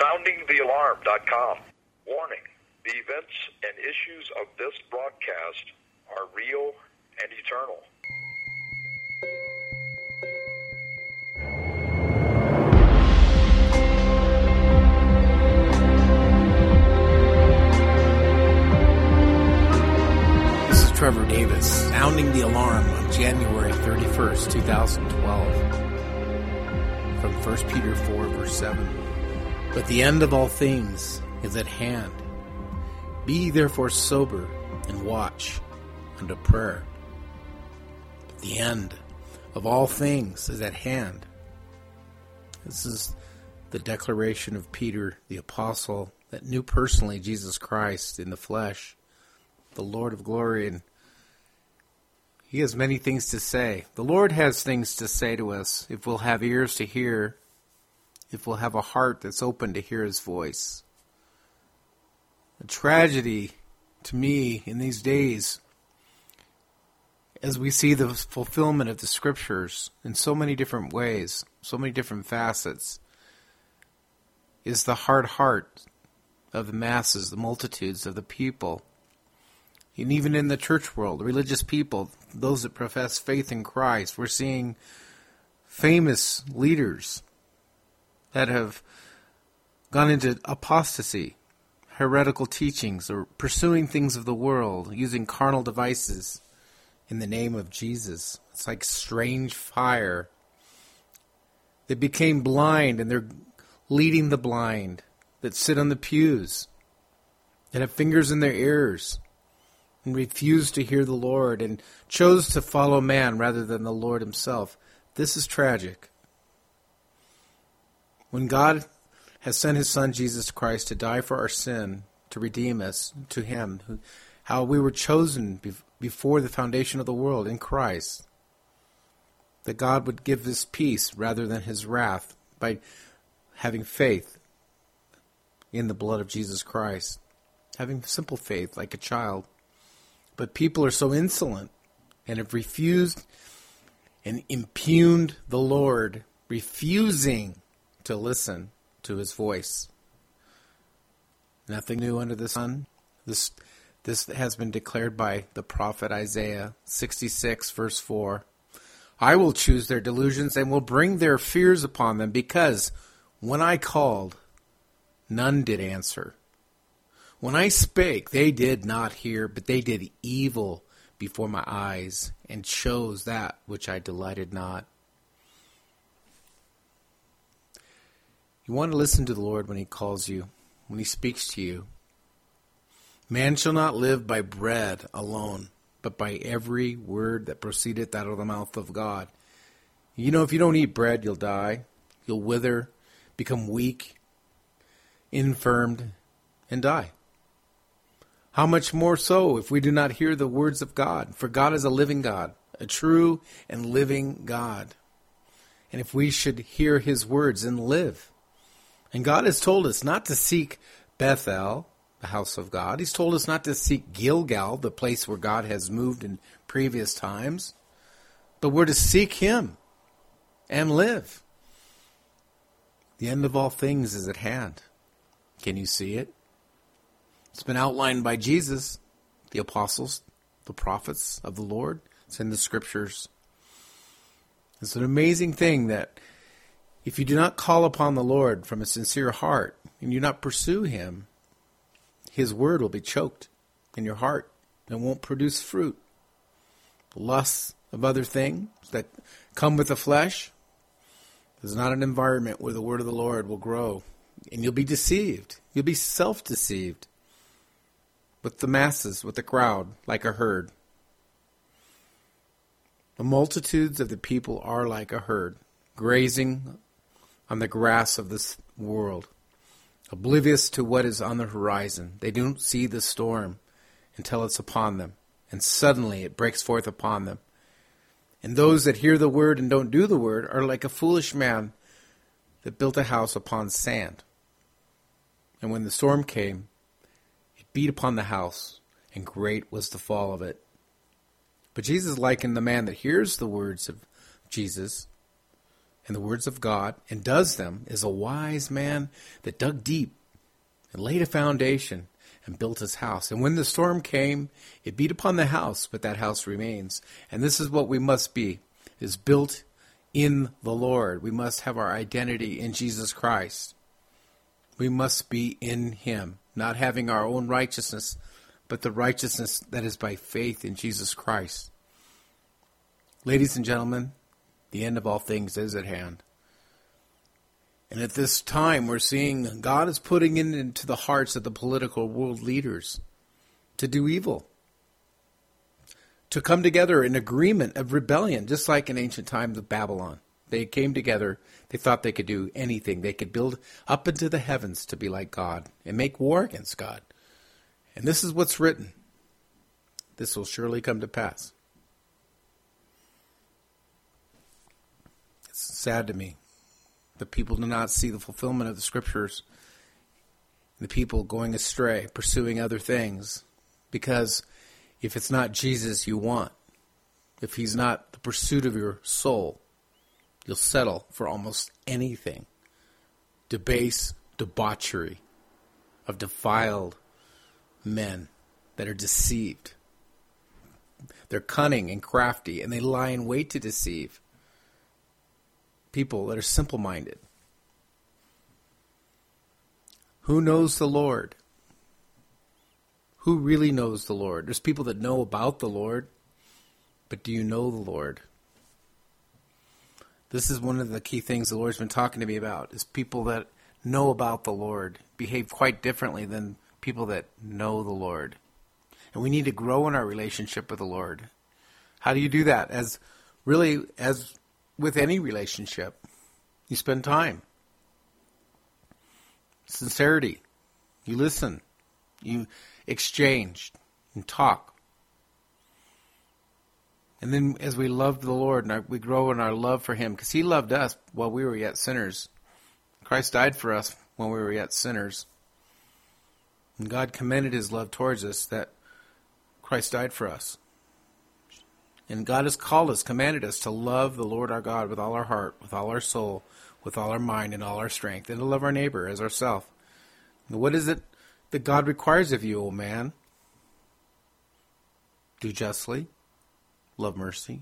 SoundingTheAlarm.com. Warning: the events and issues of this broadcast are real and eternal. This is Trevor Davis, sounding the alarm on January 31st, 2012. From 1 Peter 4, verse 7. But the end of all things is at hand. Be ye therefore sober, and watch unto prayer. But the end of all things is at hand. This is the declaration of Peter, the apostle, that knew personally Jesus Christ in the flesh, the Lord of glory, and he has many things to say. The Lord has things to say to us if we'll have ears to hear, if we'll have a heart that's open to hear his voice. A tragedy to me in these days, as we see the fulfillment of the scriptures in so many different ways, so many different facets, is the hard heart of the masses, the multitudes of the people. And even in the church world, religious people, those that profess faith in Christ, we're seeing famous leaders that have gone into apostasy, heretical teachings, or pursuing things of the world, using carnal devices in the name of Jesus. It's like strange fire. They became blind, and they're leading the blind that sit on the pews, that have fingers in their ears, and refused to hear the Lord, and chose to follow man rather than the Lord himself. This is tragic. When God has sent his Son, Jesus Christ, to die for our sin, to redeem us to him, how we were chosen before the foundation of the world in Christ, that God would give this peace rather than his wrath by having faith in the blood of Jesus Christ, having simple faith like a child. But people are so insolent and have refused and impugned the Lord, refusing to listen to his voice. Nothing new under the sun. This has been declared by the prophet Isaiah 66, verse 4. I will choose their delusions and will bring their fears upon them, because when I called, none did answer. When I spake, they did not hear, but they did evil before my eyes, and chose that which I delighted not. You want to listen to the Lord when he calls you, when he speaks to you. Man shall not live by bread alone, but by every word that proceedeth out of the mouth of God. You know, if you don't eat bread, you'll die. You'll wither, become weak, infirmed, and die. How much more so if we do not hear the words of God? For God is a living God, a true and living God. And if we should hear his words and live. And God has told us not to seek Bethel, the house of God. He's told us not to seek Gilgal, the place where God has moved in previous times. But we're to seek him and live. The end of all things is at hand. Can you see it? It's been outlined by Jesus, the apostles, the prophets of the Lord. It's in the scriptures. It's an amazing thing that if you do not call upon the Lord from a sincere heart and you do not pursue him, his word will be choked in your heart and won't produce fruit. The lusts of other things that come with the flesh is not an environment where the word of the Lord will grow. And you'll be deceived. You'll be self-deceived with the masses, with the crowd, like a herd. The multitudes of the people are like a herd, grazing on the grass of this world, oblivious to what is on the horizon. They don't see the storm until it's upon them, and suddenly it breaks forth upon them. And those that hear the word and don't do the word are like a foolish man that built a house upon sand. And when the storm came, it beat upon the house, and great was the fall of it. But Jesus likened the man that hears the words of Jesus and the words of God and does them is a wise man that dug deep and laid a foundation and built his house. And when the storm came, it beat upon the house, but that house remains. And this is what we must be, is built in the Lord. We must have our identity in Jesus Christ. We must be in him, not having our own righteousness, but the righteousness that is by faith in Jesus Christ. Ladies and gentlemen, the end of all things is at hand. And at this time, we're seeing God is putting it into the hearts of the political world leaders to do evil, to come together in agreement of rebellion, just like in ancient times of Babylon. They came together. They thought they could do anything. They could build up into the heavens to be like God and make war against God. And this is what's written. This will surely come to pass. It's sad to me. The people do not see the fulfillment of the scriptures. The people going astray, pursuing other things. Because if it's not Jesus you want, if he's not the pursuit of your soul, you'll settle for almost anything. Debauchery of defiled men that are deceived. They're cunning and crafty, and they lie in wait to deceive people that are simple-minded. Who knows the Lord? Who really knows the Lord? There's people that know about the Lord, but do you know the Lord? This is one of the key things the Lord's been talking to me about, is people that know about the Lord behave quite differently than people that know the Lord. And we need to grow in our relationship with the Lord. How do you do that? As with any relationship, you spend time. Sincerity. You listen. You exchange and talk. And then as we love the Lord and we grow in our love for him, because he loved us while we were yet sinners. Christ died for us when we were yet sinners. And God commended his love towards us that Christ died for us. And God has called us, commanded us to love the Lord our God with all our heart, with all our soul, with all our mind and all our strength, and to love our neighbor as ourselves. What is it that God requires of you, O man? Do justly, love mercy,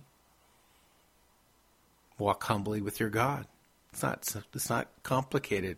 walk humbly with your God. It's not complicated.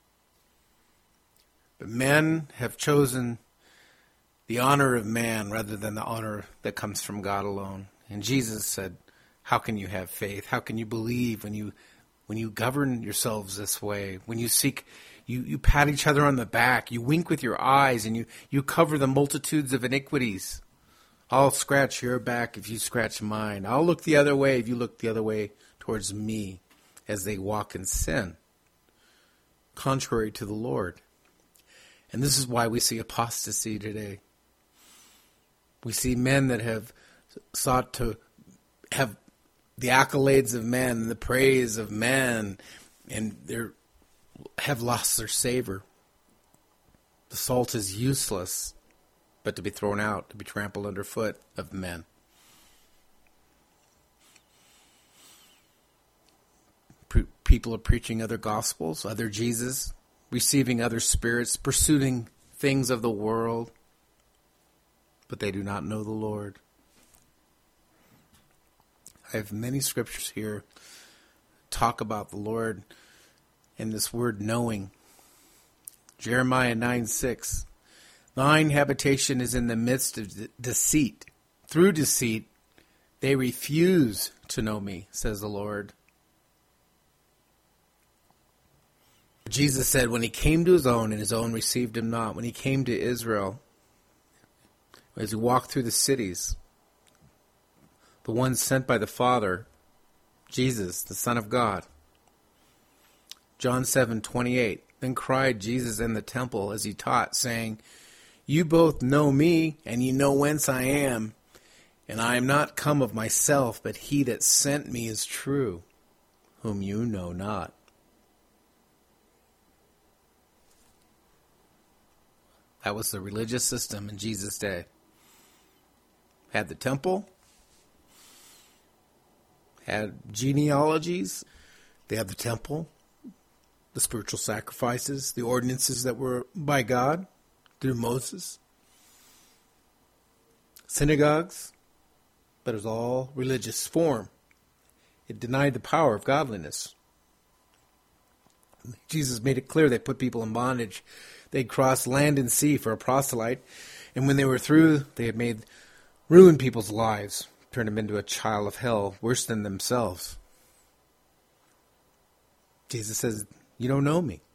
But men have chosen the honor of man rather than the honor that comes from God alone. And Jesus said, how can you have faith? How can you believe when you govern yourselves this way? When you seek, you pat each other on the back, you wink with your eyes, and you cover the multitudes of iniquities. I'll scratch your back if you scratch mine. I'll look the other way if you look the other way towards me, as they walk in sin, contrary to the Lord. And this is why we see apostasy today. We see men that have sought to have the accolades of men, the praise of men, and they have lost their savor. The salt is useless, but to be thrown out, to be trampled underfoot of men. People are preaching other gospels, other Jesus, receiving other spirits, pursuing things of the world, but they do not know the Lord. I have many scriptures here talk about the Lord and this word knowing. Jeremiah 9:6. Thine habitation is in the midst of deceit. Through deceit, they refuse to know me, says the Lord. Jesus said when he came to his own, and his own received him not. When he came to Israel, as he walked through the cities, the one sent by the Father, Jesus, the Son of God. John 7:28. Then cried Jesus in the temple as he taught, saying, You both know me, and ye know whence I am. And I am not come of myself, but he that sent me is true, whom you know not. That was the religious system in Jesus' day. Had the temple, had genealogies, They have the temple, the spiritual sacrifices, the ordinances that were by God through Moses, synagogues, but it was all religious form. It denied the power of godliness. Jesus made it clear they put people in bondage. They'd cross land and sea for a proselyte, and when they were through, they had ruined people's lives, turned them into a child of hell, worse than themselves. Jesus says, you don't know me.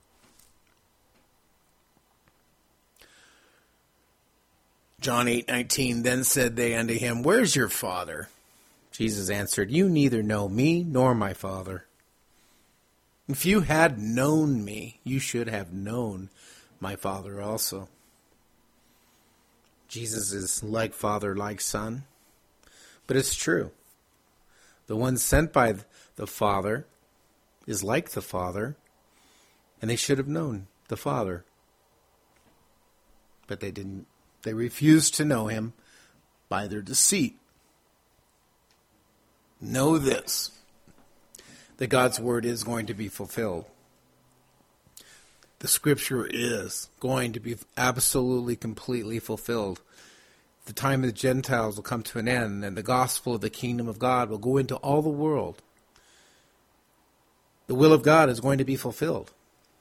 John 8:19, then said they unto him, where's your Father? Jesus answered, you neither know me nor my Father. If you had known me, you should have known my Father also. Jesus is like Father, like Son. But it's true. The one sent by the Father is like the Father, and they should have known the Father. But they didn't. They refused to know him by their deceit. Know this, that God's word is going to be fulfilled. The scripture is going to be absolutely, completely fulfilled. The time of the Gentiles will come to an end, and the gospel of the kingdom of God will go into all the world. The will of God is going to be fulfilled.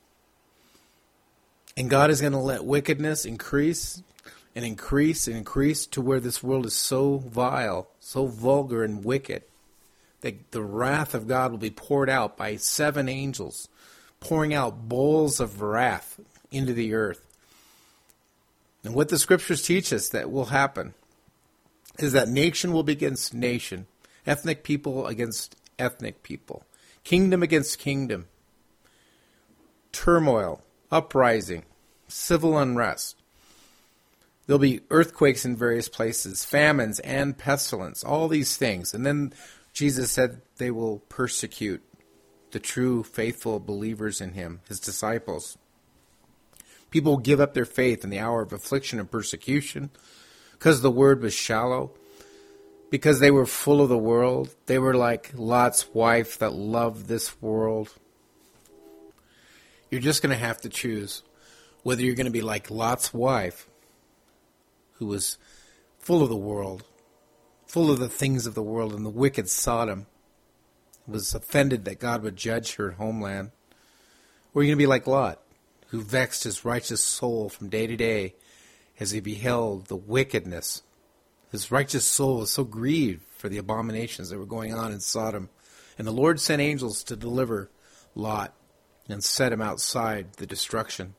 And God is going to let wickedness increase and increase and increase to where this world is so vile, so vulgar and wicked, that the wrath of God will be poured out by 7 angels, pouring out bowls of wrath into the earth. And what the scriptures teach us that will happen is that nation will be against nation, ethnic people against ethnic people, kingdom against kingdom, turmoil, uprising, civil unrest. There'll be earthquakes in various places, famines and pestilence, all these things. And then Jesus said they will persecute the true, faithful believers in him, his disciples. People will give up their faith in the hour of affliction and persecution because the word was shallow, because they were full of the world. They were like Lot's wife that loved this world. You're just going to have to choose whether you're going to be like Lot's wife, who was full of the world, full of the things of the world, and the wicked Sodom was offended that God would judge her homeland. Or you're going to be like Lot, who vexed his righteous soul from day to day as he beheld the wickedness. His righteous soul was so grieved for the abominations that were going on in Sodom. And the Lord sent angels to deliver Lot and set him outside the destruction.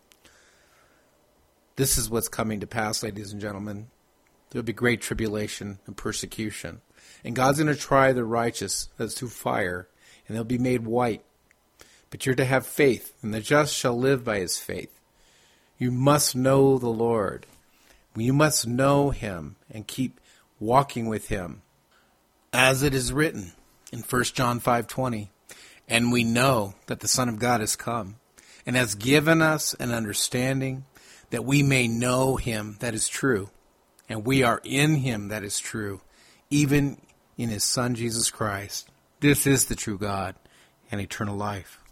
This is what's coming to pass, ladies and gentlemen. There will be great tribulation and persecution. And God's going to try the righteous as through fire, and they'll be made white. But you're to have faith, and the just shall live by his faith. You must know the Lord. You must know him and keep walking with him. As it is written in 1 John 5:20, and we know that the Son of God has come, and has given us an understanding that we may know him that is true. And we are in him that is true, even in his Son Jesus Christ. This is the true God and eternal life.